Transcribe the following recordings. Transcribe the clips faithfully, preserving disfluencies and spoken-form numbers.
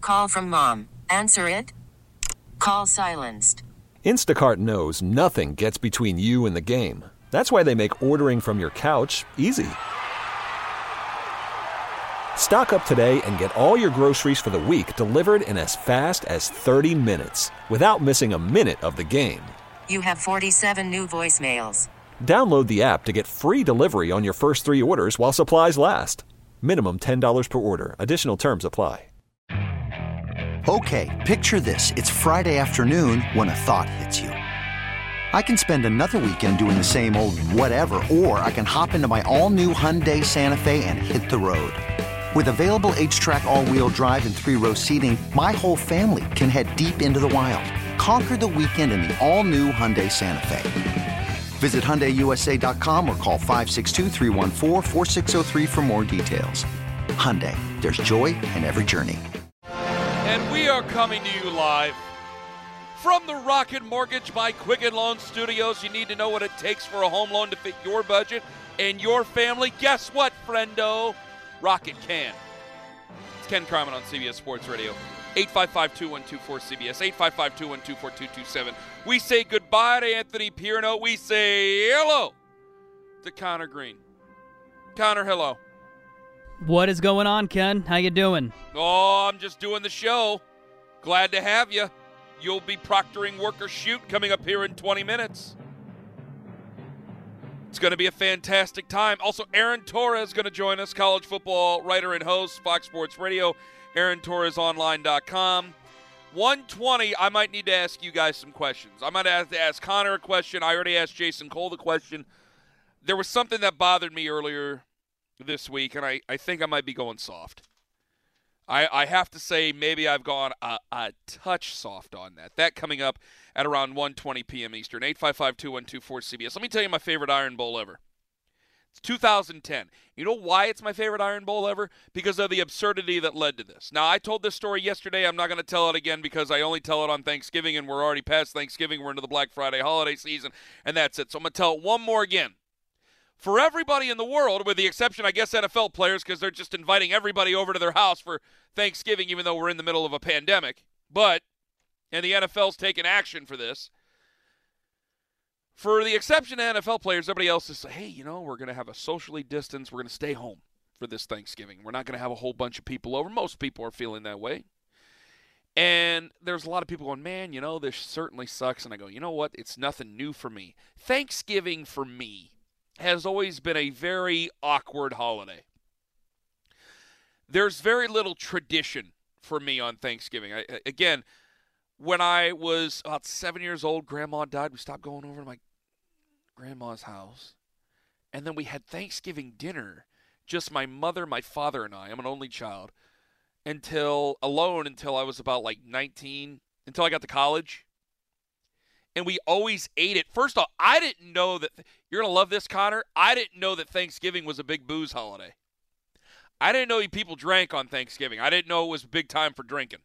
Call from mom. Answer it. Call silenced. Instacart knows nothing gets between you and the game. That's why they make ordering from your couch easy. Stock up today and get all your groceries for the week delivered in as fast as thirty minutes without missing a minute of the game. You have forty-seven new voicemails. Download the app to get free delivery on your first three orders while supplies last. Minimum ten dollars per order. Additional terms apply. Okay, picture this. It's Friday afternoon when a thought hits you. I can spend another weekend doing the same old whatever, or I can hop into my all-new Hyundai Santa Fe and hit the road. With available H-Track all-wheel drive and three-row seating, my whole family can head deep into the wild. Conquer the weekend in the all-new Hyundai Santa Fe. Visit Hyundai U S A dot com or call five six two, three one four, four six zero three for more details. Hyundai, there's joy in every journey. And we are coming to you live from the Rocket Mortgage by Quicken Loan Studios. You need to know what it takes for a home loan to fit your budget and your family. Guess what, friendo? Rocket can. It's Ken Carman on C B S Sports Radio. eight five five, two one two four, C B S. eight five five, two one two, four two two seven. We say goodbye to Anthony Pierno. We say hello to Connor Green. Connor, hello. What is going on, Ken? How you doing? Oh, I'm just doing the show. Glad to have you. You'll be proctoring Work or Shoot coming up here in twenty minutes. It's going to be a fantastic time. Also, Aaron Torres is going to join us, college football writer and host, Fox Sports Radio, aaron torres online dot com. one twenty, I might need to ask you guys some questions. I might have to ask Connor a question. I already asked Jason Cole the question. There was something that bothered me earlier this week, and I, I think I might be going soft. I, I have to say maybe I've gone a, a touch soft on that. That coming up at around one twenty p.m. Eastern, eight five five, two one two four, C B S. Let me tell you my favorite Iron Bowl ever. It's two thousand ten. You know why it's my favorite Iron Bowl ever? Because of the absurdity that led to this. Now, I told this story yesterday. I'm not going to tell it again because I only tell it on Thanksgiving, and we're already past Thanksgiving. We're into the Black Friday holiday season, and that's it. So I'm going to tell it one more again. For everybody in the world, with the exception, I guess, N F L players, because they're just inviting everybody over to their house for Thanksgiving, even though we're in the middle of a pandemic. But, and the N F L's taken action for this. For the exception of N F L players, everybody else is, hey, you know, we're going to have a socially distanced, we're going to stay home for this Thanksgiving. We're not going to have a whole bunch of people over. Most people are feeling that way. And there's a lot of people going, man, you know, this certainly sucks. And I go, you know what? It's nothing new for me. Thanksgiving for me has always been a very awkward holiday. There's very little tradition for me on Thanksgiving. I, again, when I was about seven years old, Grandma died. We stopped going over to my grandma's house. And then we had Thanksgiving dinner, just my mother, my father, and I. I'm an only child. Until, alone until I was about like nineteen, until I got to college. And we always ate it. First off, I didn't know that, you're going to love this, Connor. I didn't know that Thanksgiving was a big booze holiday. I didn't know people drank on Thanksgiving. I didn't know it was a big time for drinking.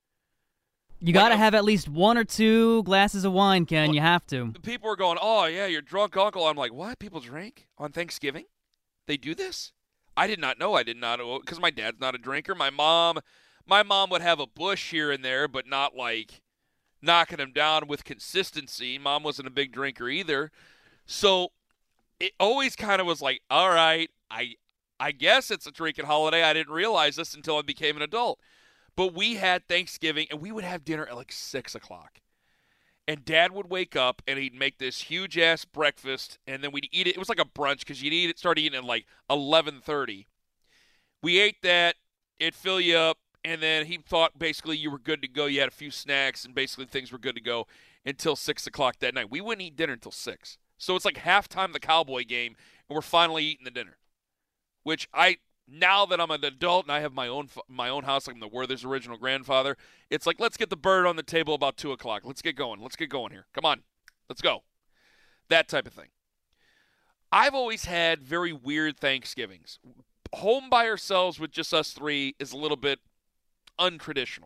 You got to have at least one or two glasses of wine, Ken. Well, you have to. People were going, oh, yeah, you're drunk uncle. I'm like, what? People drink on Thanksgiving? They do this? I did not know. I did not know, because my dad's not a drinker. My mom, my mom would have a bush here and there, but not like knocking him down with consistency. Mom wasn't a big drinker either. So it always kind of was like, all right, I I guess it's a drinking holiday. I didn't realize this until I became an adult. But we had Thanksgiving, and we would have dinner at like six o'clock. And Dad would wake up, and he'd make this huge-ass breakfast, and then we'd eat it. It was like a brunch because you'd eat it, start eating at like eleven thirty. We ate that. It'd fill you up. And then he thought basically you were good to go. You had a few snacks, and basically things were good to go until six o'clock that night. We wouldn't eat dinner until six. So it's like halftime of the Cowboy game, and we're finally eating the dinner. Which I, now that I'm an adult and I have my own my own house, like I'm the Werther's original grandfather, it's like, let's get the bird on the table about two o'clock. Let's get going. Let's get going here. Come on. Let's go. That type of thing. I've always had very weird Thanksgivings. Home by ourselves with just us three is a little bit untraditional.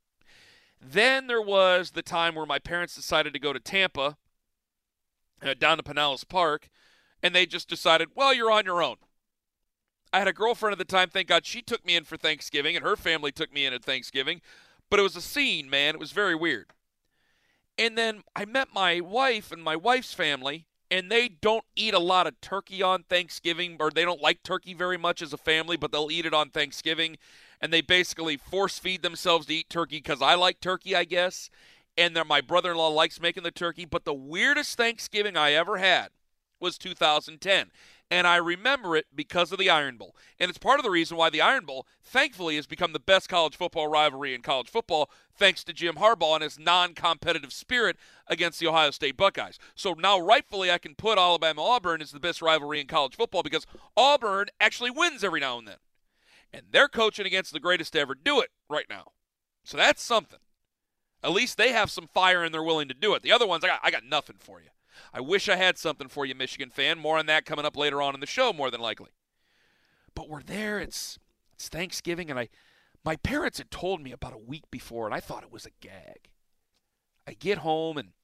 Then there was the time where my parents decided to go to Tampa, uh, down to Pinellas Park, and they just decided, well, you're on your own. I had a girlfriend at the time, thank God she took me in for Thanksgiving, and her family took me in at Thanksgiving. But it was a scene, man. It was very weird. And then I met my wife and my wife's family, and they don't eat a lot of turkey on Thanksgiving, or they don't like turkey very much as a family, but they'll eat it on Thanksgiving. And they basically force feed themselves to eat turkey because I like turkey, I guess. And then my brother-in-law likes making the turkey. But the weirdest Thanksgiving I ever had was two thousand ten. And I remember it because of the Iron Bowl. And it's part of the reason why the Iron Bowl, thankfully, has become the best college football rivalry in college football, thanks to Jim Harbaugh and his non-competitive spirit against the Ohio State Buckeyes. So now, rightfully, I can put Alabama-Auburn as the best rivalry in college football because Auburn actually wins every now and then. And they're coaching against the greatest to ever do it right now. So that's something. At least they have some fire and they're willing to do it. The other ones, I got, I got nothing for you. I wish I had something for you, Michigan fan. More on that coming up later on in the show, more than likely. But we're there. It's it's Thanksgiving, and I, my parents had told me about a week before, and I thought it was a gag. I get home, and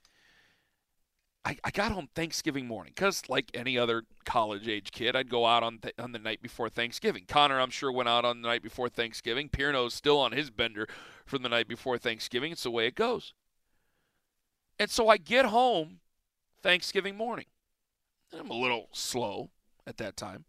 I, I got home Thanksgiving morning because, like any other college-age kid, I'd go out on th- on the night before Thanksgiving. Connor, I'm sure, went out on the night before Thanksgiving. Pierno's still on his bender from the night before Thanksgiving. It's the way it goes. And so I get home Thanksgiving morning. I'm a little slow at that time.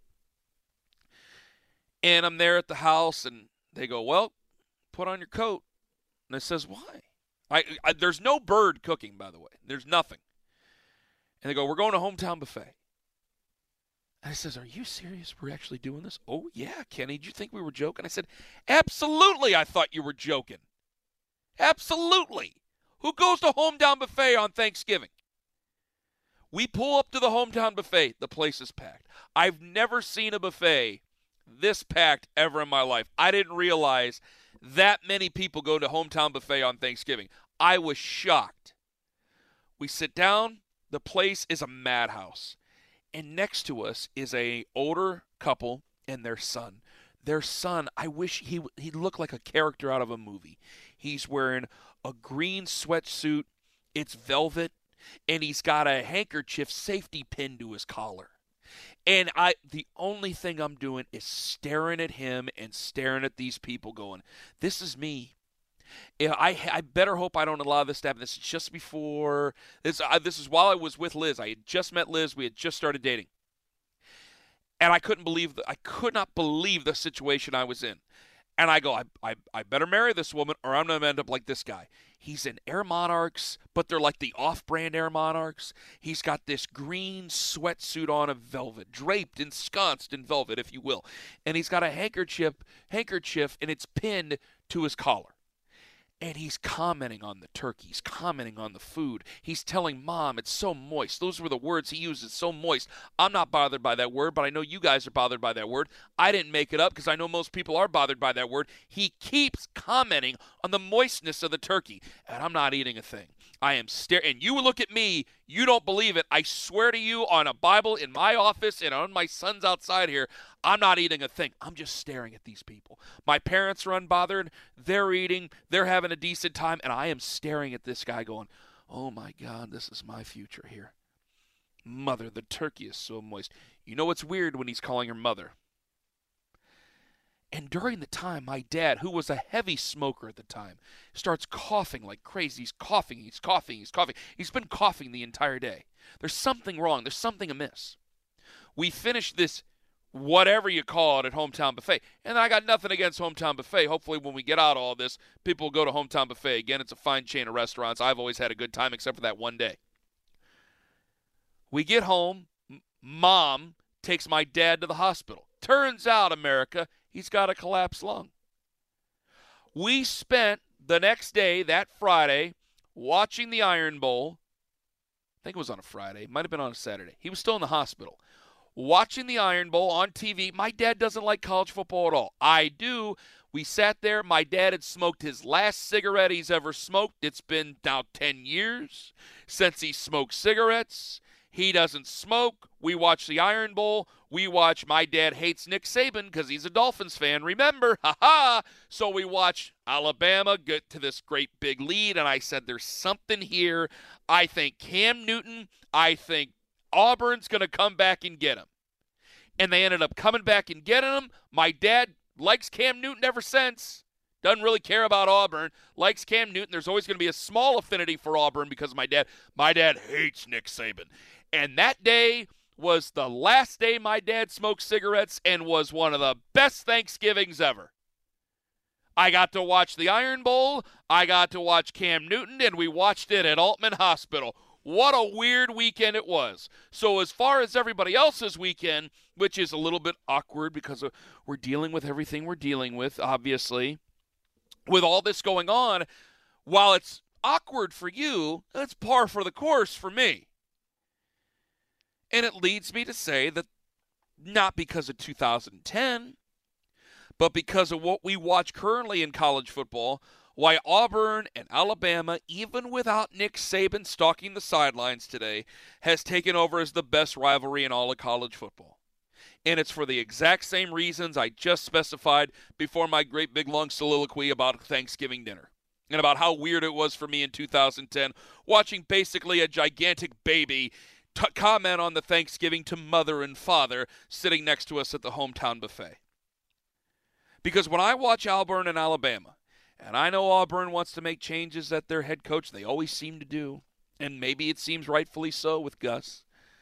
And I'm there at the house, and they go, well, put on your coat. And it says, why? I, I There's no bird cooking, by the way. There's nothing. And they go, we're going to Hometown Buffet. And I says, are you serious? We're actually doing this? Oh, yeah, Kenny. Did you think we were joking? I said, absolutely I thought you were joking. Absolutely. Who goes to Hometown Buffet on Thanksgiving? We pull up to the Hometown Buffet. The place is packed. I've never seen a buffet this packed ever in my life. I didn't realize that many people go to Hometown Buffet on Thanksgiving. I was shocked. We sit down. The place is a madhouse. And next to us is a older couple and their son. Their son, I wish he he looked like a character out of a movie. He's wearing a green sweatsuit. It's velvet. And he's got a handkerchief safety pinned to his collar. And I, the only thing I'm doing is staring at him and staring at these people going, this is me. I, I better hope I don't allow this to happen. This is just before, this, uh, this is while I was with Liz. I had just met Liz. We had just started dating. And I couldn't believe, the, I could not believe the situation I was in. And I go, I, I, I better marry this woman or I'm going to end up like this guy. He's in Air Monarchs, but they're like the off-brand Air Monarchs. He's got this green sweatsuit on of velvet, draped, ensconced in velvet, if you will. And he's got a handkerchief, handkerchief, and it's pinned to his collar. And he's commenting on the turkey. He's commenting on the food. He's telling Mom, it's so moist. Those were the words he used, it's so moist. I'm not bothered by that word, but I know you guys are bothered by that word. I didn't make it up because I know most people are bothered by that word. He keeps commenting on the moistness of the turkey, and I'm not eating a thing. I am staring. And you look at me, you don't believe it. I swear to you on a Bible in my office and on my son's outside here, I'm not eating a thing. I'm just staring at these people. My parents are unbothered. They're eating. They're having a decent time. And I am staring at this guy going, oh, my God, this is my future here. Mother, the turkey is so moist. You know what's weird when he's calling her mother? And during the time, my dad, who was a heavy smoker at the time, starts coughing like crazy. He's coughing, he's coughing, he's coughing. He's been coughing the entire day. There's something wrong. There's something amiss. We finished this whatever you call it at Hometown Buffet. And I got nothing against Hometown Buffet. Hopefully when we get out of all this, people will go to Hometown Buffet. Again, it's a fine chain of restaurants. I've always had a good time except for that one day. We get home. M- Mom takes my dad to the hospital. Turns out, America, he's got a collapsed lung. We spent the next day, that Friday, watching the Iron Bowl. I think it was on a Friday. It might have been on a Saturday. He was still in the hospital. Watching the Iron Bowl on T V. My dad doesn't like college football at all. I do. We sat there. My dad had smoked his last cigarette he's ever smoked. It's been now ten years since he smoked cigarettes. He doesn't smoke. We watch the Iron Bowl. We watch my dad hates Nick Saban because he's a Dolphins fan. Remember? Ha-ha! So we watch Alabama get to this great big lead, and I said there's something here. I think Cam Newton, I think Auburn's going to come back and get him. and they ended up coming back and getting him. My dad likes Cam Newton ever since. Doesn't really care about Auburn. Likes Cam Newton. There's always going to be a small affinity for Auburn because of my dad. My dad hates Nick Saban. And that day was the last day my dad smoked cigarettes and was one of the best Thanksgivings ever. I got to watch the Iron Bowl. I got to watch Cam Newton, and we watched it at Altman Hospital. What a weird weekend it was. So as far as everybody else's weekend, which is a little bit awkward because of, we're dealing with everything we're dealing with, obviously, with all this going on, while it's awkward for you, it's par for the course for me. And it leads me to say that not because of two thousand ten, but because of what we watch currently in college football, why Auburn and Alabama, even without Nick Saban stalking the sidelines today, has taken over as the best rivalry in all of college football. And it's for the exact same reasons I just specified before my great big long soliloquy about Thanksgiving dinner and about how weird it was for me in two thousand ten watching basically a gigantic baby t- comment on the Thanksgiving to mother and father sitting next to us at the hometown buffet. Because when I watch Auburn and Alabama, and I know Auburn wants to make changes at their head coach, they always seem to do, and maybe it seems rightfully so with Gus,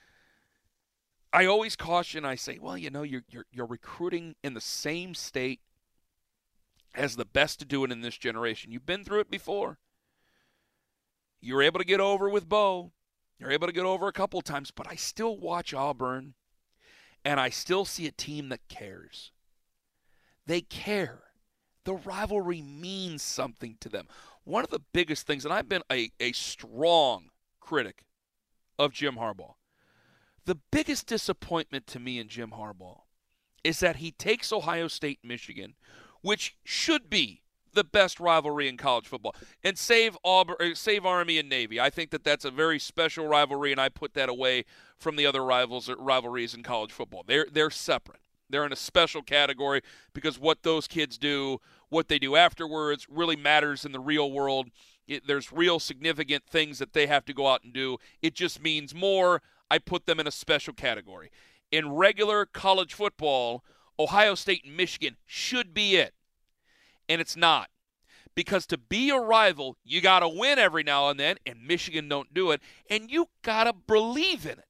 I always caution, I say, well, you know, you're, you're, you're recruiting in the same state as the best to do it in this generation. You've been through it before. You were able to get over with Bo. You're able to get over a couple times, but I still watch Auburn, and I still see a team that cares. They care. The rivalry means something to them. One of the biggest things, and I've been a, a strong critic of Jim Harbaugh, the biggest disappointment to me in Jim Harbaugh is that he takes Ohio State and Michigan, which should be the best rivalry in college football, and save Auburn, or save Army and Navy. I think that that's a very special rivalry, and I put that away from the other rivals rivalries in college football. They're they're separate. They're in a special category because what those kids do, what they do afterwards, really matters in the real world. It, there's real significant things that they have to go out and do. It just means more. I put them in a special category. In regular college football, Ohio State and Michigan should be it. And it's not. Because to be a rival, you got to win every now and then, and Michigan don't do it, and you got to believe in it.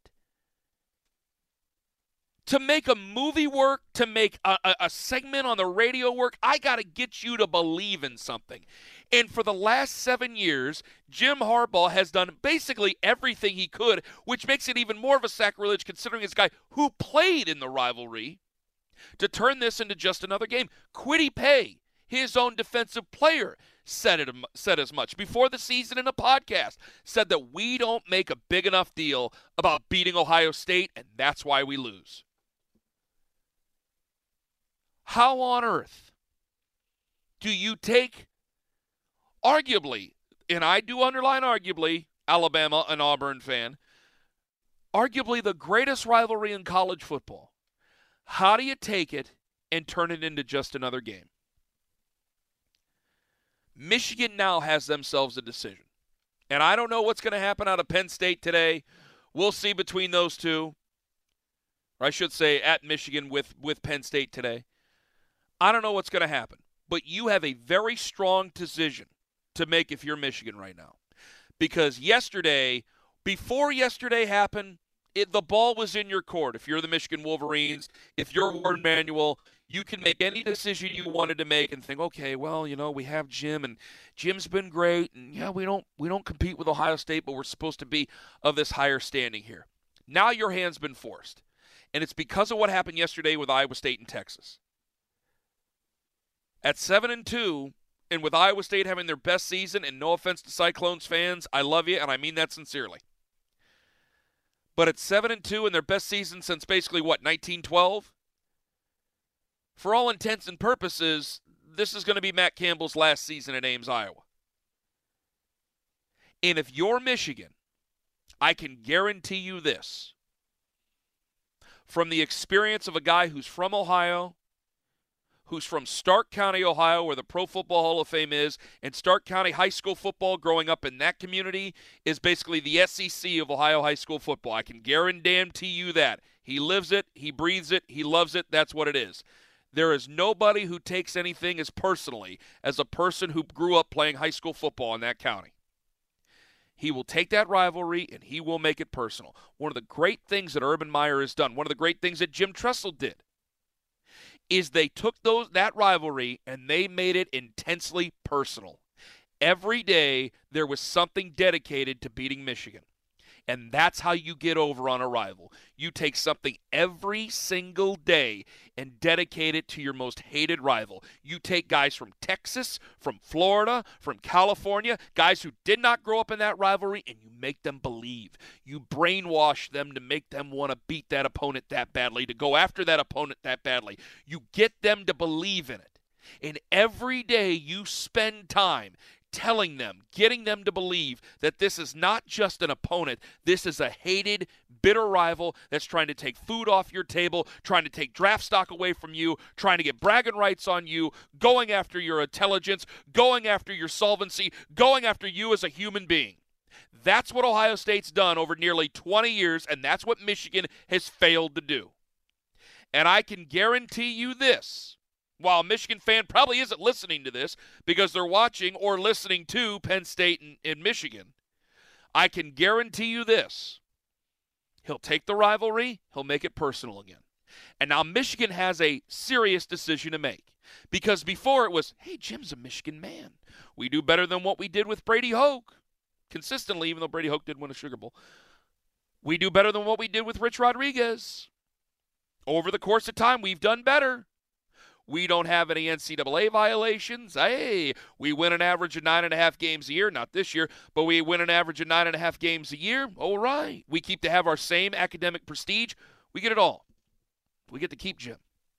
To make a movie work, to make a, a, a segment on the radio work, I got to get you to believe in something. And for the last seven years, Jim Harbaugh has done basically everything he could, which makes it even more of a sacrilege considering it's a guy who played in the rivalry, to turn this into just another game. Kwity Paye, his own defensive player, said it said as much before the season in a podcast, said that we don't make a big enough deal about beating Ohio State, and that's why we lose. How on earth do you take, arguably, and I do underline arguably, Alabama, an Auburn fan, arguably the greatest rivalry in college football, how do you take it and turn it into just another game? Michigan now has themselves a decision. And I don't know what's going to happen out of Penn State today. We'll see between those two. Or I should say at Michigan with, with Penn State today. I don't know what's going to happen. But you have a very strong decision to make if you're Michigan right now. Because yesterday, before yesterday happened, it, the ball was in your court. If you're the Michigan Wolverines, if you're Warren Manuel, you can make any decision you wanted to make and think, okay, well, you know, we have Jim, and Jim's been great, and yeah, we don't we don't compete with Ohio State, but we're supposed to be of this higher standing here. Now your hand's been forced, and it's because of what happened yesterday with Iowa State and Texas. At seven and two, and with Iowa State having their best season, and no offense to Cyclones fans, I love you, and I mean that sincerely. But at seven and two and their best season since basically, what, nineteen twelve? For all intents and purposes, this is going to be Matt Campbell's last season at Ames, Iowa. And if you're Michigan, I can guarantee you this. From the experience of a guy who's from Ohio, who's from Stark County, Ohio, where the Pro Football Hall of Fame is, and Stark County high school football growing up in that community is basically the S E C of Ohio high school football. I can guarantee you that. He lives it. He breathes it. He loves it. That's what it is. There is nobody who takes anything as personally as a person who grew up playing high school football in that county. He will take that rivalry and he will make it personal. One of the great things that Urban Meyer has done, one of the great things that Jim Tressel did, is they took those that rivalry and they made it intensely personal. Every day there was something dedicated to beating Michigan. And that's how you get over on a rival. You take something every single day and dedicate it to your most hated rival. You take guys from Texas, from Florida, from California, guys who did not grow up in that rivalry, and you make them believe. You brainwash them to make them want to beat that opponent that badly, to go after that opponent that badly. You get them to believe in it. And every day you spend time telling them, getting them to believe that this is not just an opponent, this is a hated, bitter rival that's trying to take food off your table, trying to take draft stock away from you, trying to get bragging rights on you, going after your intelligence, going after your solvency, going after you as a human being. That's what Ohio State's done over nearly twenty years, and that's what Michigan has failed to do. And I can guarantee you this, while a Michigan fan probably isn't listening to this because they're watching or listening to Penn State and, and Michigan, I can guarantee you this. He'll take the rivalry, he'll make it personal again. And now Michigan has a serious decision to make. Because before it was, hey, Jim's a Michigan man. We do better than what we did with Brady Hoke. Consistently, even though Brady Hoke did win a Sugar Bowl. We do better than what we did with Rich Rodriguez. Over the course of time, we've done better. We don't have any N C double A violations. Hey, we win an average of nine and a half games a year. Not this year, but we win an average of nine and a half games a year. All right. We keep to have our same academic prestige. We get it all. We get to keep Jim.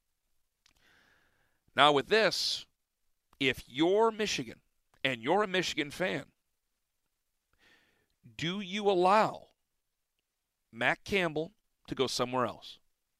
Now with this, if you're Michigan and you're a Michigan fan, do you allow Matt Campbell to go somewhere else?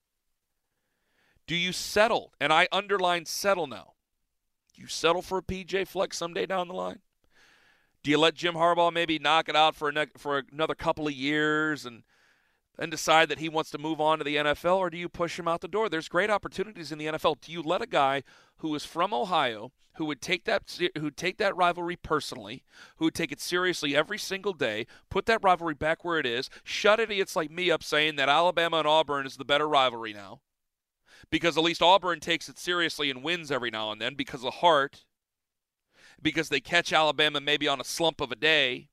Do you settle, and I underline settle now, do you settle for a P J Fleck someday down the line? Do you let Jim Harbaugh maybe knock it out for, a ne- for another couple of years and and decide that he wants to move on to the N F L, or do you push him out the door? There's great opportunities in the N F L. Do you let a guy who is from Ohio, who would take that who would take that rivalry personally, who would take it seriously every single day, put that rivalry back where it is, shut idiots like me up saying that Alabama and Auburn is the better rivalry now? Because at least Auburn takes it seriously and wins every now and then because of heart, because they catch Alabama maybe on a slump of a day.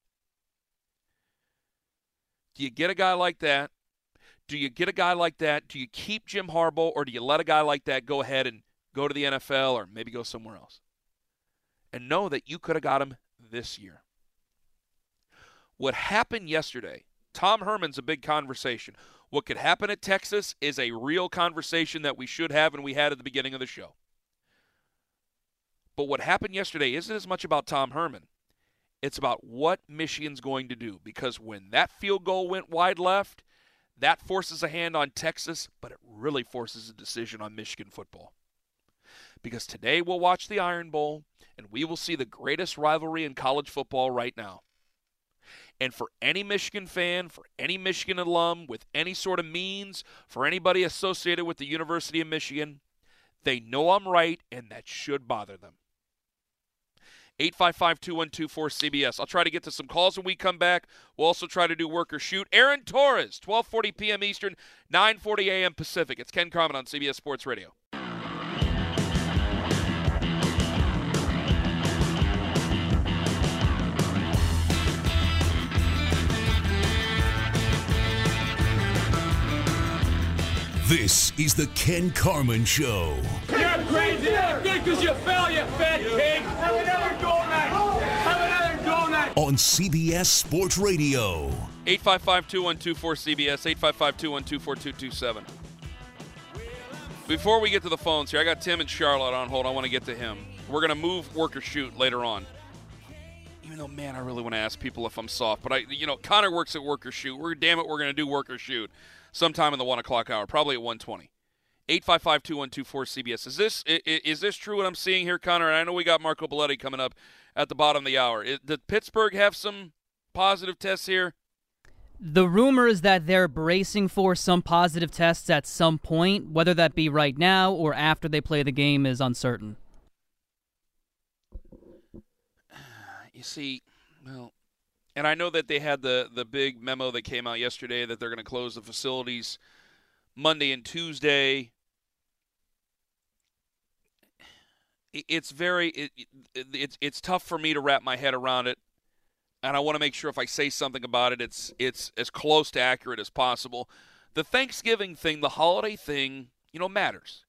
Do you get a guy like that? Do you get a guy like that? Do you keep Jim Harbaugh, or do you let a guy like that go ahead and go to the N F L or maybe go somewhere else? And know that you could have got him this year. What happened yesterday, Tom Herman's a big conversation. What could happen at Texas is a real conversation that we should have and we had at the beginning of the show. But what happened yesterday isn't as much about Tom Herman. It's about what Michigan's going to do. Because when that field goal went wide left, that forces a hand on Texas, but it really forces a decision on Michigan football. Because today we'll watch the Iron Bowl, and we will see the greatest rivalry in college football right now. And for any Michigan fan, for any Michigan alum, with any sort of means, for anybody associated with the University of Michigan, they know I'm right, and that should bother them. eight five five, two one two, four C B S. I'll try to get to some calls when we come back. We'll also try to do work or shoot. Aaron Torres, twelve forty p.m. Eastern, nine forty a.m. Pacific. It's Ken Carman on C B S Sports Radio. This is the Ken Carman Show. You're crazy. You're good because you fell, you fat pig. Have another donut. Have another donut. On C B S Sports Radio. eight five five, two one two, four C B S, eight five five, two one two, four two two seven. Before we get to the phones here, I got Tim and Charlotte on hold. I want to get to him. We're going to move work or shoot later on. Even though, man, I really want to ask people if I'm soft. But, I, you know, Connor works at work or shoot. We're, damn it, we're going to do work or shoot sometime in the one o'clock hour, probably at one twenty. eight five five, two one two, four C B S. Is this is, is this true what I'm seeing here, Connor? And I know we got Marco Belletti coming up at the bottom of the hour. Is, did Pittsburgh have some positive tests here? The rumor is that they're bracing for some positive tests at some point. Whether that be right now or after they play the game is uncertain. You see, well, and I know that they had the, the big memo that came out yesterday that they're going to close the facilities Monday and Tuesday. It's very it, it, it's it's tough for me to wrap my head around it. And I want to make sure if I say something about it, it's it's as close to accurate as possible. The Thanksgiving thing, the holiday thing, you know, matters.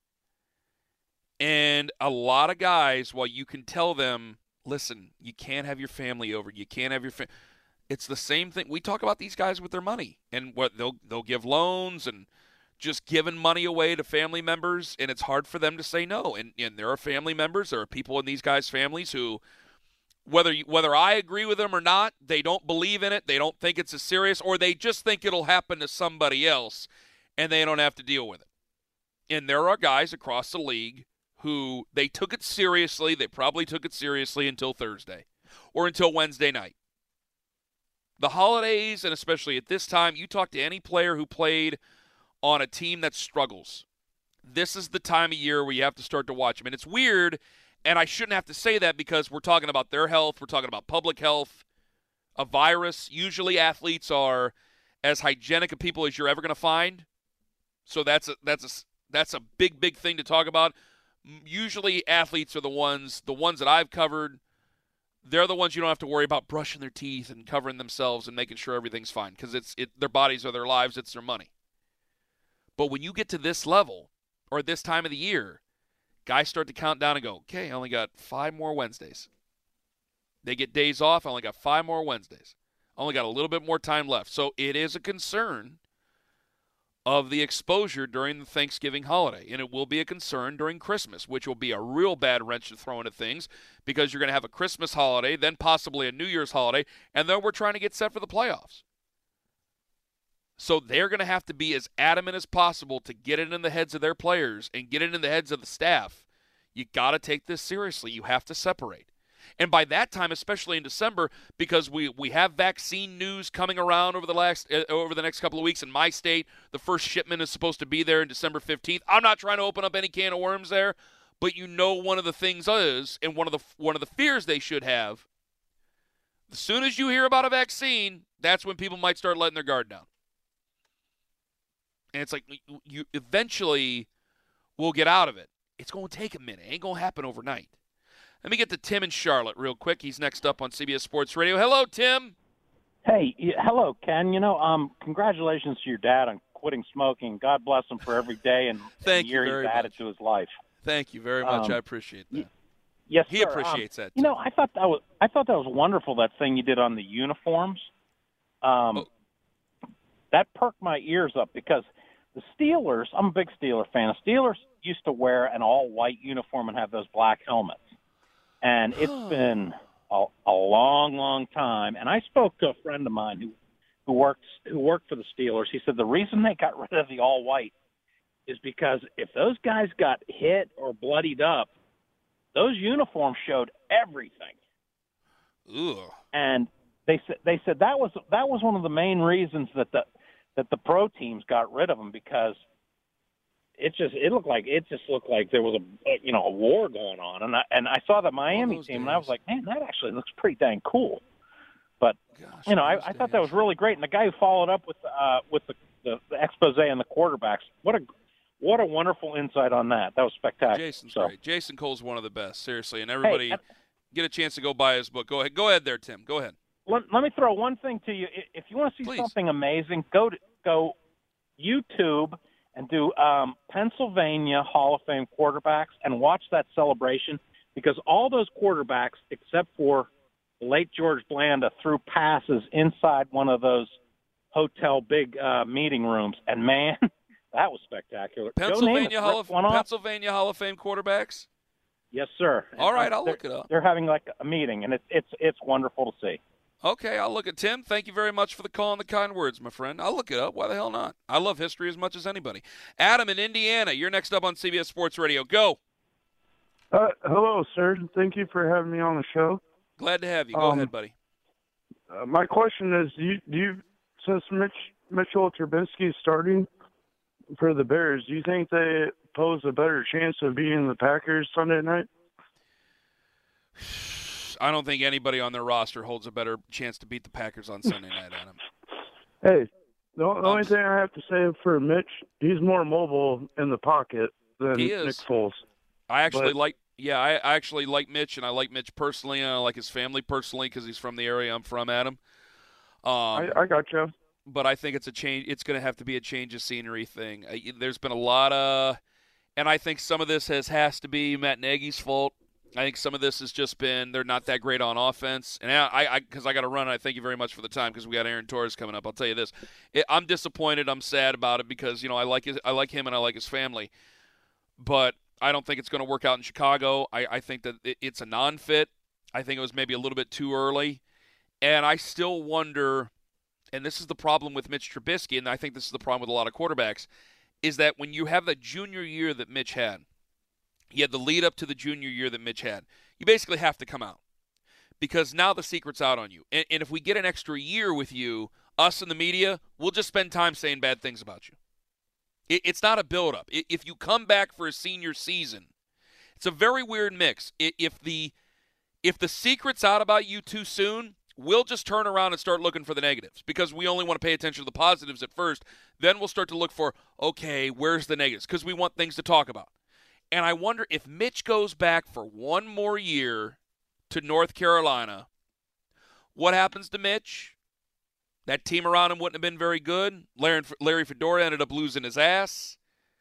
And a lot of guys, while you can tell them, listen, you can't have your family over, you can't have your family. It's the same thing. We talk about these guys with their money and what they'll they'll give loans and just giving money away to family members, and it's hard for them to say no. And and there are family members, there are people in these guys' families who, Whether you, whether I agree with them or not, they don't believe in it, they don't think it's as serious, or they just think it'll happen to somebody else, and they don't have to deal with it. And there are guys across the league who they took it seriously. They probably took it seriously until Thursday or until Wednesday night. The holidays, and especially at this time, you talk to any player who played on a team that struggles. This is the time of year where you have to start to watch them. And it's weird. And I shouldn't have to say that because we're talking about their health. We're talking about public health, a virus. Usually athletes are as hygienic of people as you're ever going to find. So that's a, that's a, that's a big, big thing to talk about. Usually athletes are the ones, the ones that I've covered, they're the ones you don't have to worry about brushing their teeth and covering themselves and making sure everything's fine because it's it, their bodies are their lives, it's their money. But when you get to this level or this time of the year, guys start to count down and go, okay, I only got five more Wednesdays. They get days off. I only got five more Wednesdays. I only got a little bit more time left. So it is a concern of the exposure during the Thanksgiving holiday. And it will be a concern during Christmas, which will be a real bad wrench to throw into things because you're going to have a Christmas holiday, then possibly a New Year's holiday, and then we're trying to get set for the playoffs. So they're going to have to be as adamant as possible to get it in the heads of their players and get it in the heads of the staff. You got to take this seriously. You have to separate. And by that time, especially in December, because we, we have vaccine news coming around over the last uh, over the next couple of weeks in my state, the first shipment is supposed to be there in December fifteenth. I'm not trying to open up any can of worms there, but you know one of the things is, and one of the one of the fears they should have, as soon as you hear about a vaccine, that's when people might start letting their guard down. And it's like you eventually will get out of it. It's going to take a minute. It ain't going to happen overnight. Let me get to Tim in Charlotte real quick. He's next up on C B S Sports Radio. Hello, Tim. Hey, hello, Ken. You know, um, congratulations to your dad on quitting smoking. God bless him for every day and Thank year you very he's added much. to his life. Thank you very much. Um, I appreciate that. Y- yes, he sir. appreciates um, that. Too. You know, I thought that was I thought that was wonderful. That thing you did on the uniforms. Um, oh. That perked my ears up because the Steelers. I'm a big Steeler fan. The Steelers used to wear an all-white uniform and have those black helmets. And it's been a, a long, long time. And I spoke to a friend of mine who, who worked who worked for the Steelers. He said the reason they got rid of the all-white is because if those guys got hit or bloodied up, those uniforms showed everything. Ugh. And they said they said that was that was one of the main reasons that the that the pro teams got rid of them because it just it looked like it just looked like there was a you know a war going on, and I and I saw the Miami team, days. and I was like, man, that actually looks pretty dang cool. But Gosh, you know, I, I thought that was really great, and the guy who followed up with uh, with the, the, the expose on the quarterbacks, what a what a wonderful insight on that. That was spectacular. Jason's so. great. Jason Cole's one of the best, seriously, and everybody Hey, get a chance to go buy his book. Go ahead, go ahead there, Tim. Go ahead. Let, let me throw one thing to you. If you want to see Please. something amazing, go to go YouTube and do um, Pennsylvania Hall of Fame quarterbacks and watch that celebration because all those quarterbacks, except for the late George Blanda, threw passes inside one of those hotel big uh, meeting rooms. And, man, that was spectacular. Pennsylvania Joe Hall of Namath, Pennsylvania Hall of Fame quarterbacks. Yes, sir. All right, I'll They're- look it up. They're having like a meeting, and it's it's it's wonderful to see. Okay, I'll look at Tim. Thank you very much for the call and the kind words, my friend. I'll look it up. Why the hell not? I love history as much as anybody. Adam in Indiana, you're next up on C B S Sports Radio. Go. Uh, hello, sir. Thank you for having me on the show. Glad to have you. Go Um, ahead, buddy. Uh, my question is, do you, do you since Mitch Mitchell Trubisky is starting for the Bears, do you think they pose a better chance of beating the Packers Sunday night? I don't think anybody on their roster holds a better chance to beat the Packers on Sunday night, Adam. Hey, the, the only thing I have to say for Mitch, he's more mobile in the pocket than He is. Nick Foles. I actually But- like, yeah, I, I actually like Mitch, and I like Mitch personally, and I like his family personally because he's from the area I'm from, Adam. Um, I, I got you. but I think it's a change. It's going to have to be a change of scenery thing. Uh, There's been a lot of, and I think some of this has has to be Matt Nagy's fault. I think some of this has just been they're not that great on offense. And I, because I, I got to run. I thank you very much for the time because we got Aaron Torres coming up. I'll tell you this: it, I'm disappointed. I'm sad about it because you know I like his, I like him and I like his family, but I don't think it's going to work out in Chicago. I, I think that it, it's a non-fit. I think it was maybe a little bit too early, and I still wonder. And this is the problem with Mitch Trubisky, and I think this is the problem with a lot of quarterbacks, is that when you have the junior year that Mitch had, you had the lead up to the junior year that Mitch had, you basically have to come out. Because now the secret's out on you. And, and if we get an extra year with you, us in the media, we'll just spend time saying bad things about you. It, it's not a build-up. It, if you come back for a senior season, it's a very weird mix. It, if the if the secret's out about you too soon, we'll just turn around and start looking for the negatives because we only want to pay attention to the positives at first. Then we'll start to look for, okay, where's the negatives? Because we want things to talk about. And I wonder if Mitch goes back for one more year to North Carolina, what happens to Mitch? That team around him wouldn't have been very good. Larry, Larry Fedora ended up losing his ass.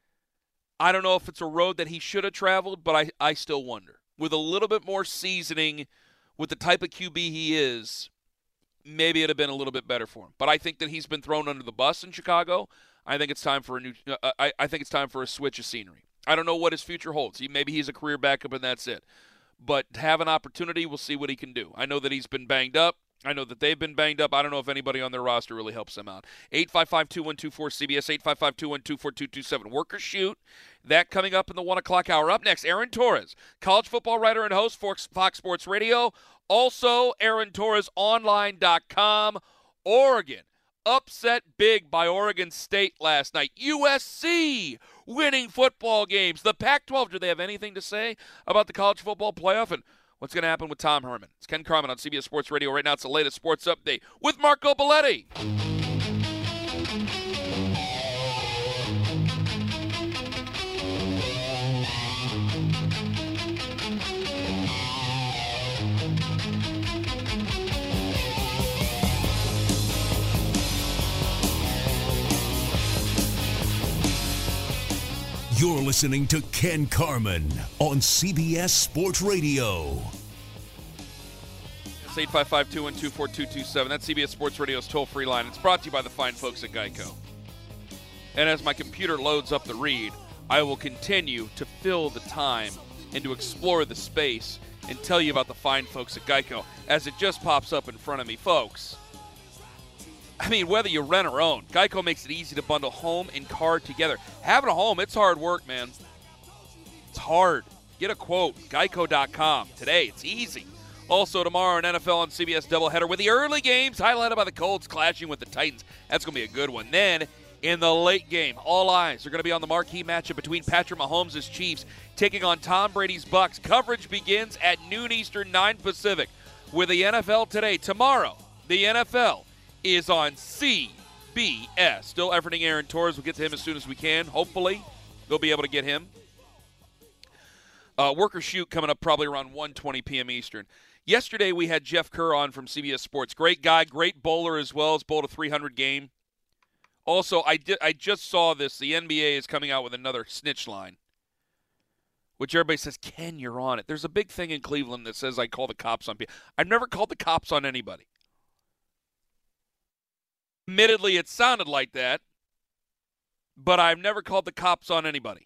I don't know if it's a road that he should have traveled, but I, I still wonder. With a little bit more seasoning, with the type of Q B he is, maybe it would have been a little bit better for him. But I think that he's been thrown under the bus in Chicago. I think it's time for a new. Uh, I, I think it's time for a switch of scenery. I don't know what his future holds. He, maybe he's a career backup and that's it. But have an opportunity, we'll see what he can do. I know that he's been banged up. I know that they've been banged up. I don't know if anybody on their roster really helps them out. eight five five, two one two four, C B S, eight five five, two one two, four two two seven. Work or shoot. That coming up in the one o'clock hour. Up next, Aaron Torres, college football writer and host for Fox Sports Radio. Also, Aaron Torres Online dot com. Oregon upset big by Oregon State last night. U S C winning football games. The Pac twelve, do they have anything to say about the college football playoff and what's going to happen with Tom Herman? It's Ken Carman on C B S Sports Radio. Right now, it's the latest sports update with Marco Belletti. You're listening to Ken Carman on C B S Sports Radio. It's eight five five, two one two, four two two seven. That's C B S Sports Radio's toll-free line. It's brought to you by the fine folks at Geico. And as my computer loads up the read, I will continue to fill the time and to explore the space and tell you about the fine folks at Geico as it just pops up in front of me. Folks, I mean, whether you rent or own, Geico makes it easy to bundle home and car together. Having a home, it's hard work, man. It's hard. Get a quote, geico dot com. Today, it's easy. Also tomorrow, an N F L on C B S doubleheader with the early games highlighted by the Colts clashing with the Titans. That's going to be a good one. Then, in the late game, all eyes are going to be on the marquee matchup between Patrick Mahomes' Chiefs taking on Tom Brady's Bucks. Coverage begins at noon Eastern, nine Pacific with the N F L Today. Tomorrow, the N F L is on C B S. Still efforting Aaron Torres. We'll get to him as soon as we can. Hopefully, they'll be able to get him. Uh, work or shoot coming up probably around one twenty p.m. Eastern. Yesterday, we had Jeff Kerr on from C B S Sports. Great guy, great bowler as well. He's bowled a three hundred game. Also, I, did, I just saw this. The N B A is coming out with another snitch line, which everybody says, Ken, you're on it. There's a big thing in Cleveland that says I call the cops on people. I've never called the cops on anybody. Admittedly, it sounded like that, but I've never called the cops on anybody.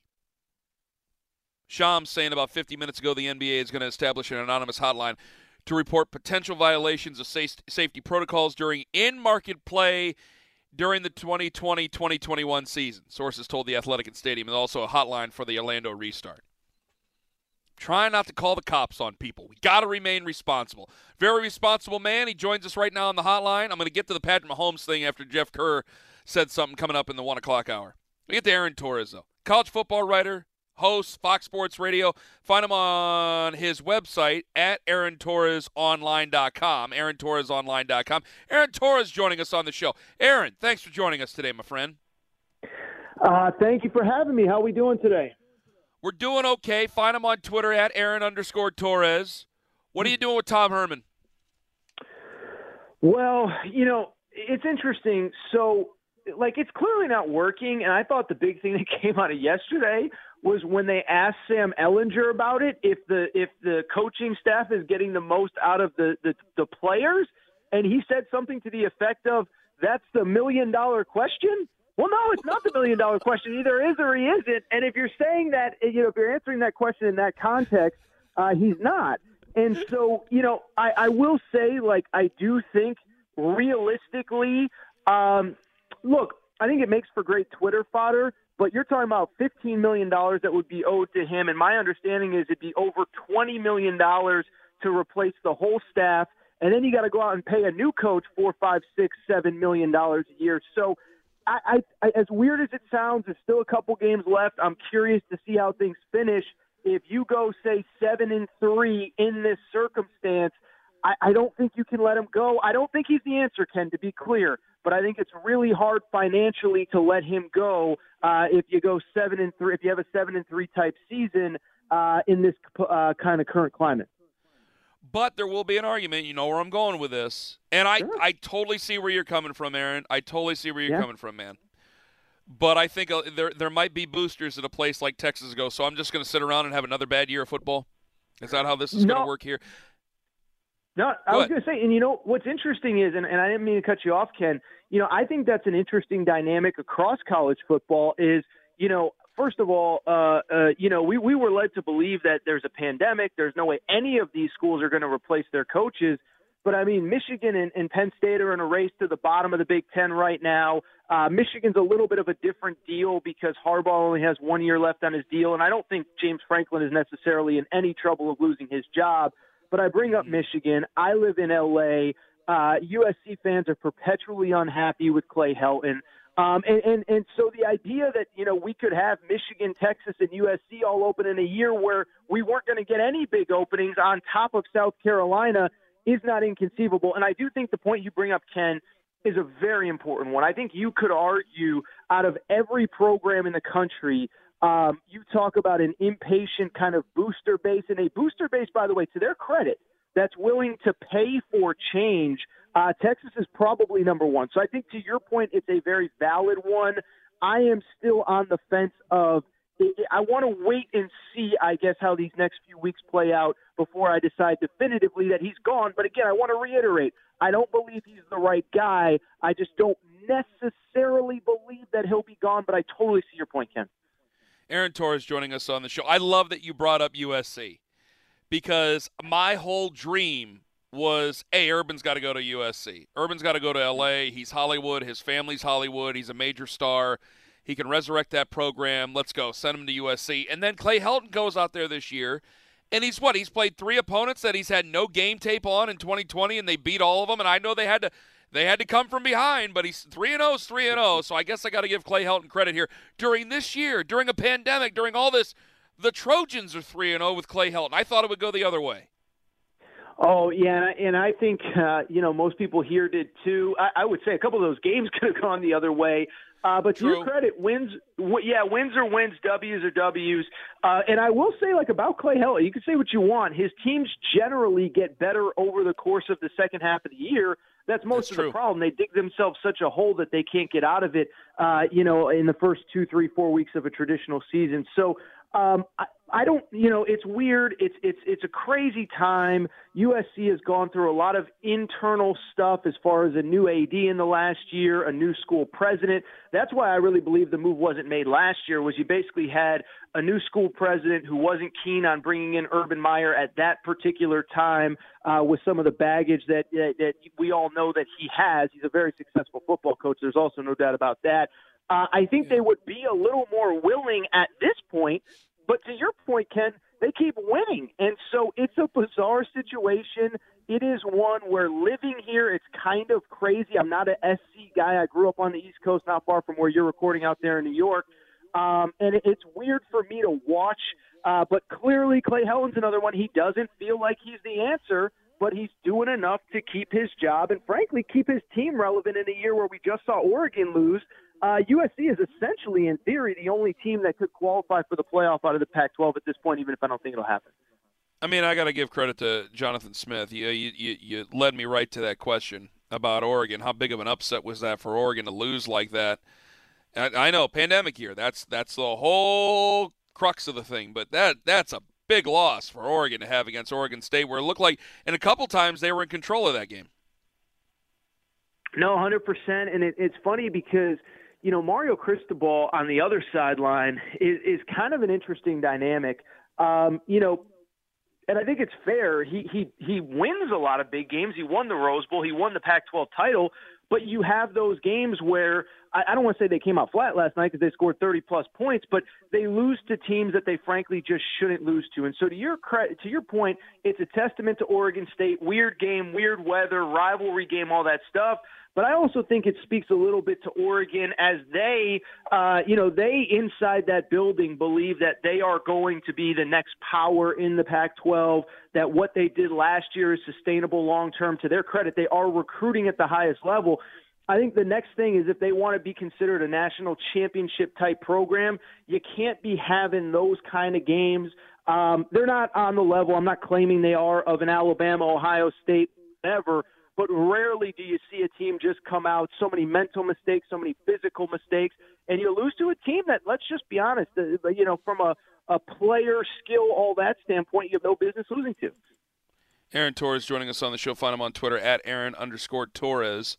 Shams saying about fifty minutes ago the N B A is going to establish an anonymous hotline to report potential violations of safety protocols during in-market play during the twenty twenty twenty twenty-one season. Sources told The Athletic and Stadium, and also a hotline for the Orlando restart. Trying not to call the cops on people. We got to remain responsible. Very responsible man. He joins us right now on the hotline. I'm going to get to the Patrick Mahomes thing after Jeff Kerr said something coming up in the one o'clock hour. We get to Aaron Torres, though. College football writer, host, Fox Sports Radio. Find him on his website at aaron torres online dot com, aaron torres online dot com. Aaron Torres joining us on the show. Aaron, thanks for joining us today, my friend. Uh, thank you for having me. How are we doing today? We're doing okay. Find him on Twitter at Aaron underscore Torres. What are you doing with Tom Herman? Well, you know, it's interesting. So, like, it's clearly not working, and I thought the big thing that came out of yesterday was when they asked Sam Ehlinger about it, if the if the coaching staff is getting the most out of the, the, the players, and he said something to the effect of, that's the million-dollar question. Well, no, it's not the million-dollar question. Either is or he isn't. And if you're saying that, you know, if you're answering that question in that context, uh, he's not. And so, you know, I, I will say, like, I do think realistically, um, look, I think it makes for great Twitter fodder, but you're talking about fifteen million dollars that would be owed to him. And my understanding is it'd be over twenty million dollars to replace the whole staff. And then you got to go out and pay a new coach four, five, six, seven million dollars a year. So, I, I, as weird as it sounds, there's still a couple games left. I'm curious to see how things finish. If you go, say, seven and three in this circumstance, I, I don't think you can let him go. I don't think he's the answer, Ken, to be clear. But I think it's really hard financially to let him go uh, if you go seven and three. If you have a seven and three type season uh, in this uh, kind of current climate. But there will be an argument. You know where I'm going with this. And I, Sure. I totally see where you're coming from, Aaron. I totally see where you're Yeah. coming from, man. But I think uh, there there might be boosters at a place like Texas go. So I'm just going to sit around and have another bad year of football? Is that how this is going No. to work here? No, I Go was ahead. going to say, and you know, what's interesting is, and, and I didn't mean to cut you off, Ken, you know, I think that's an interesting dynamic across college football is, you know, first of all, uh, uh, you know, we, we were led to believe that there's a pandemic. There's no way any of these schools are going to replace their coaches. But, I mean, Michigan and, and Penn State are in a race to the bottom of the Big Ten right now. Uh, Michigan's a little bit of a different deal because Harbaugh only has one year left on his deal, and I don't think James Franklin is necessarily in any trouble of losing his job. But I bring up Michigan. I live in L A. Uh, U S C fans are perpetually unhappy with Clay Helton. Um, and, and, and so the idea that, you know, we could have Michigan, Texas, and U S C all open in a year where we weren't going to get any big openings on top of South Carolina is not inconceivable. And I do think the point you bring up, Ken, is a very important one. I think you could argue out of every program in the country, um, you talk about an impatient kind of booster base, and a booster base, by the way, to their credit, that's willing to pay for change. Uh, Texas is probably number one. So I think to your point, it's a very valid one. I am still on the fence of I want to wait and see, I guess, how these next few weeks play out before I decide definitively that he's gone. But again, I want to reiterate, I don't believe he's the right guy. I just don't necessarily believe that he'll be gone, but I totally see your point, Ken. Aaron Torres joining us on the show. I love that you brought up U S C because my whole dream was, hey, Urban's got to go to U S C. Urban's got to go to L A. He's Hollywood. His family's Hollywood. He's a major star. He can resurrect that program. Let's go. Send him to U S C. And then Clay Helton goes out there this year, and he's what? He's played three opponents that he's had no game tape on in twenty twenty, and they beat all of them. And I know they had to they had to come from behind, but he's three and oh is three and oh. So I guess I got to give Clay Helton credit here. During this year, during a pandemic, during all this, the Trojans are three and oh with Clay Helton. I thought it would go the other way. Oh, yeah, and I, and I think, uh, you know, most people here did too. I, I would say a couple of those games could have gone the other way. Uh, but to True. your credit, wins, w- yeah, wins are wins, W's are W's. Uh, and I will say, like, about Clay Helton, you can say what you want. His teams generally get better over the course of the second half of the year. That's most That's of true. the problem. They dig themselves such a hole that they can't get out of it, uh, you know, in the first two, three, four weeks of a traditional season. So, Um, I, I don't, you know, it's weird. It's it's it's a crazy time. U S C has gone through a lot of internal stuff as far as a new A D in the last year, a new school president. That's why I really believe the move wasn't made last year, was you basically had a new school president who wasn't keen on bringing in Urban Meyer at that particular time uh, with some of the baggage that, that, that we all know that he has. He's a very successful football coach. There's also no doubt about that. Uh, I think they would be a little more willing at this point. But to your point, Ken, they keep winning. And so it's a bizarre situation. It is one where living here, it's kind of crazy. I'm not an S C guy. I grew up on the East Coast, not far from where you're recording out there in New York. Um, and it's weird for me to watch. Uh, but clearly Clay Helton's another one. He doesn't feel like he's the answer, but he's doing enough to keep his job and, frankly, keep his team relevant in a year where we just saw Oregon lose. Uh, U S C is essentially, in theory, the only team that could qualify for the playoff out of the Pac twelve at this point, even if I don't think it'll happen. I mean, I got to give credit to Jonathan Smith. You, you you you led me right to that question about Oregon. How big of an upset was that for Oregon to lose like that? I, I know, pandemic year. That's that's the whole crux of the thing. But that that's a big loss for Oregon to have against Oregon State, where it looked like, and a couple times they were in control of that game. No, one hundred percent. And it, it's funny because, you know, Mario Cristobal on the other sideline is, is kind of an interesting dynamic. Um, you know, and I think it's fair. He he he wins a lot of big games. He won the Rose Bowl. He won the Pac twelve title. But you have those games where I, I don't want to say they came out flat last night because they scored thirty-plus points, but they lose to teams that they frankly just shouldn't lose to. And so to your credit, to your point, it's a testament to Oregon State. Weird game, weird weather, rivalry game, all that stuff. But I also think it speaks a little bit to Oregon as they, uh, you know, they inside that building believe that they are going to be the next power in the Pac twelve, that what they did last year is sustainable long-term. To their credit, they are recruiting at the highest level. I think the next thing is if they want to be considered a national championship-type program, you can't be having those kind of games. Um, they're not on the level, I'm not claiming they are, of an Alabama, Ohio State, whatever. But rarely do you see a team just come out, so many mental mistakes, so many physical mistakes, and you lose to a team that, let's just be honest, uh, you know, from a, a player, skill, all that standpoint, you have no business losing to. Aaron Torres joining us on the show. Find him on Twitter at Aaron underscore Torres.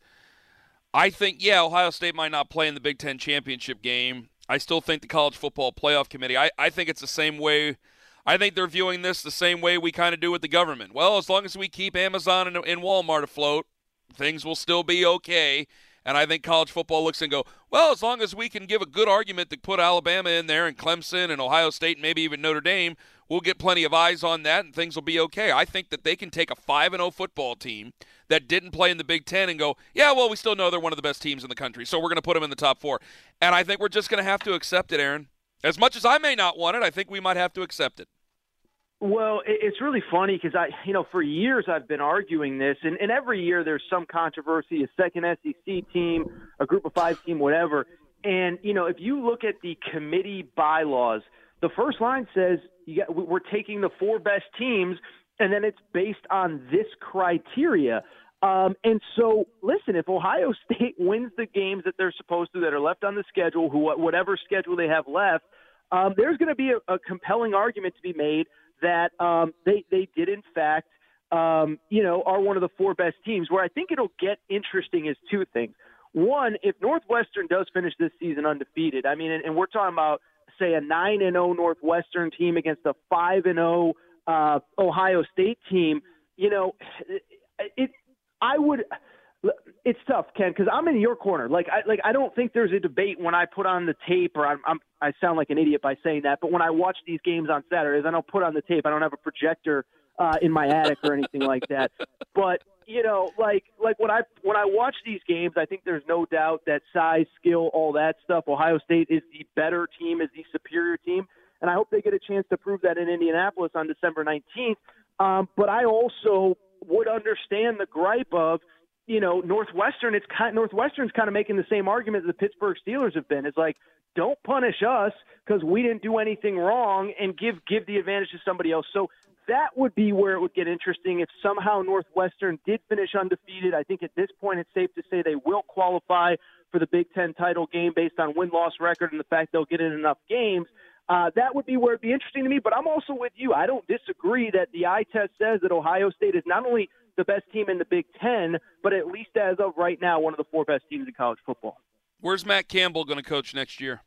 I think, yeah, Ohio State might not play in the Big Ten championship game. I still think the College Football Playoff Committee, I, I think it's the same way. I think they're viewing this the same way we kind of do with the government. Well, as long as we keep Amazon and, and Walmart afloat, things will still be okay. And I think college football looks and go, well, as long as we can give a good argument to put Alabama in there and Clemson and Ohio State and maybe even Notre Dame, we'll get plenty of eyes on that and things will be okay. I think that they can take a five and oh football team that didn't play in the Big Ten and go, yeah, well, we still know they're one of the best teams in the country, so we're going to put them in the top four. And I think we're just going to have to accept it, Aaron. As much as I may not want it, I think we might have to accept it. Well, it's really funny because I, you know, for years I've been arguing this, and, and every year there's some controversy, a second S E C team, a group of five team, whatever. And, you know, if you look at the committee bylaws, the first line says you got, we're taking the four best teams, and then it's based on this criteria. Um, and so, listen, if Ohio State wins the games that they're supposed to, that are left on the schedule, who whatever schedule they have left, um, there's going to be a, a compelling argument to be made that um, they, they did, in fact, um, you know, are one of the four best teams. Where I think it'll get interesting is two things. One, if Northwestern does finish this season undefeated, I mean, and, and we're talking about, say, a nine and oh Northwestern team against a five and oh uh, Ohio State team, you know, it, it I would – it's tough, Ken, because I'm in your corner. Like I like I don't think there's a debate when I put on the tape, or I'm, I'm I sound like an idiot by saying that. But when I watch these games on Saturdays, I don't put on the tape. I don't have a projector uh, in my attic or anything like that. But you know, like like when I when I watch these games, I think there's no doubt that size, skill, all that stuff, Ohio State is the better team, is the superior team, and I hope they get a chance to prove that in Indianapolis on December nineteenth. Um, but I also would understand the gripe of, you know, Northwestern, it's kind Northwestern's kind of making the same argument that the Pittsburgh Steelers have been. It's like, don't punish us because we didn't do anything wrong, and give give the advantage to somebody else. So that would be where it would get interesting if somehow Northwestern did finish undefeated. I think at this point it's safe to say they will qualify for the Big Ten title game based on win-loss record and the fact they'll get in enough games. Uh, that would be where it'd be interesting to me. But I'm also with you. I don't disagree that the eye test says that Ohio State is not only the best team in the Big Ten, but at least as of right now, one of the four best teams in college football. Where's Matt Campbell going to coach next year?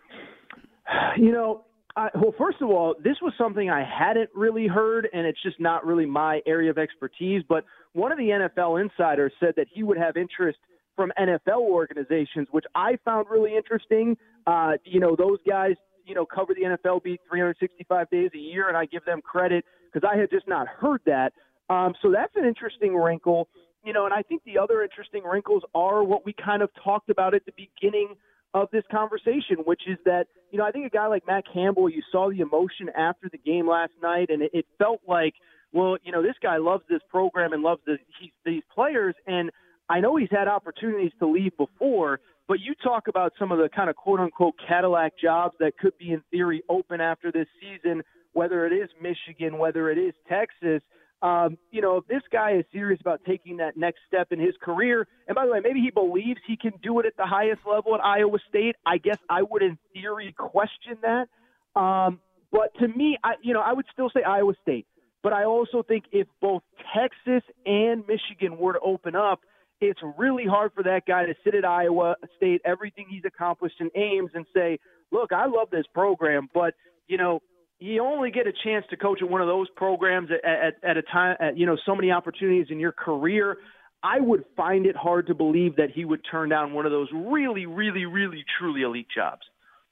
You know, I, well, first of all, this was something I hadn't really heard, and it's just not really my area of expertise. But one of the N F L insiders said that he would have interest from N F L organizations, which I found really interesting. Uh, you know, those guys, you know, cover the N F L beat three hundred sixty-five days a year, and I give them credit because I had just not heard that. Um, so that's an interesting wrinkle. You know, and I think the other interesting wrinkles are what we kind of talked about at the beginning of this conversation, which is that, you know, I think a guy like Matt Campbell, you saw the emotion after the game last night, and it, it felt like, well, you know, this guy loves this program and loves the, he's, these players, and I know he's had opportunities to leave before, but you talk about some of the kind of quote-unquote Cadillac jobs that could be in theory open after this season, whether it is Michigan, whether it is Texas. Um, you know, if this guy is serious about taking that next step in his career, and by the way, maybe he believes he can do it at the highest level at Iowa State, I guess I would in theory question that. Um, but to me, I, you know, I would still say Iowa State. But I also think if both Texas and Michigan were to open up, it's really hard for that guy to sit at Iowa State, everything he's accomplished in Ames, and say, look, I love this program, but, you know, you only get a chance to coach at one of those programs at, at, at a time, at, you know, so many opportunities in your career. I would find it hard to believe that he would turn down one of those really, really, really, truly elite jobs.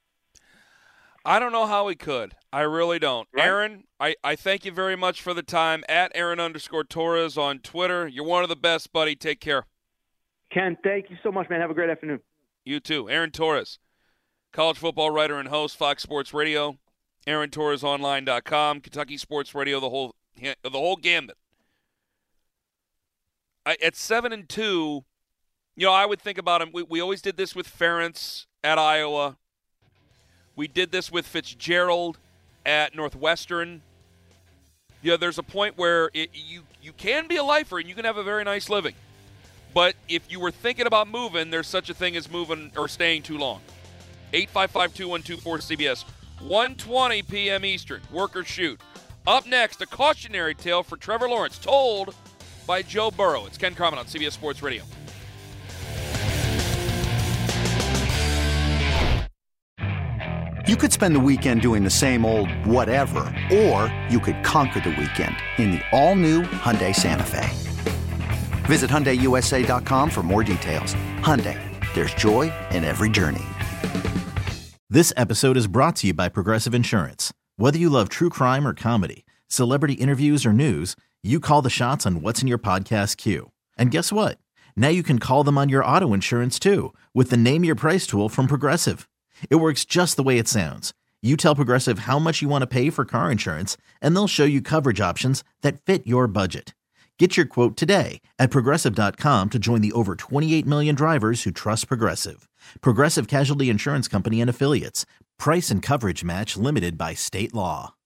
I don't know how he could. I really don't. Right? Aaron, I, I thank you very much for the time. At Aaron underscore Torres on Twitter. You're one of the best, buddy. Take care. Ken, thank you so much, man. Have a great afternoon. You too. Aaron Torres, college football writer and host, Fox Sports Radio. Aaron Torres Online dot com, Kentucky Sports Radio, the whole the whole gambit. I, at seven and two, you know, I would think about him. We, we always did this with Ferentz at Iowa. We did this with Fitzgerald at Northwestern. You know, there's a point where it, you you can be a lifer and you can have a very nice living, but if you were thinking about moving, there's such a thing as moving or staying too long. eight five five, two one two four, C B S. one twenty p.m. Eastern, work or shoot. Up next, a cautionary tale for Trevor Lawrence, told by Joe Burrow. It's Ken Carman on C B S Sports Radio. You could spend the weekend doing the same old whatever, or you could conquer the weekend in the all-new Hyundai Santa Fe. Visit Hyundai U S A dot com for more details. Hyundai, there's joy in every journey. This episode is brought to you by Progressive Insurance. Whether you love true crime or comedy, celebrity interviews or news, you call the shots on what's in your podcast queue. And guess what? Now you can call them on your auto insurance too with the Name Your Price tool from Progressive. It works just the way it sounds. You tell Progressive how much you want to pay for car insurance, and they'll show you coverage options that fit your budget. Get your quote today at Progressive dot com to join the over twenty-eight million drivers who trust Progressive. Progressive Casualty Insurance Company and Affiliates. Price and coverage match limited by state law.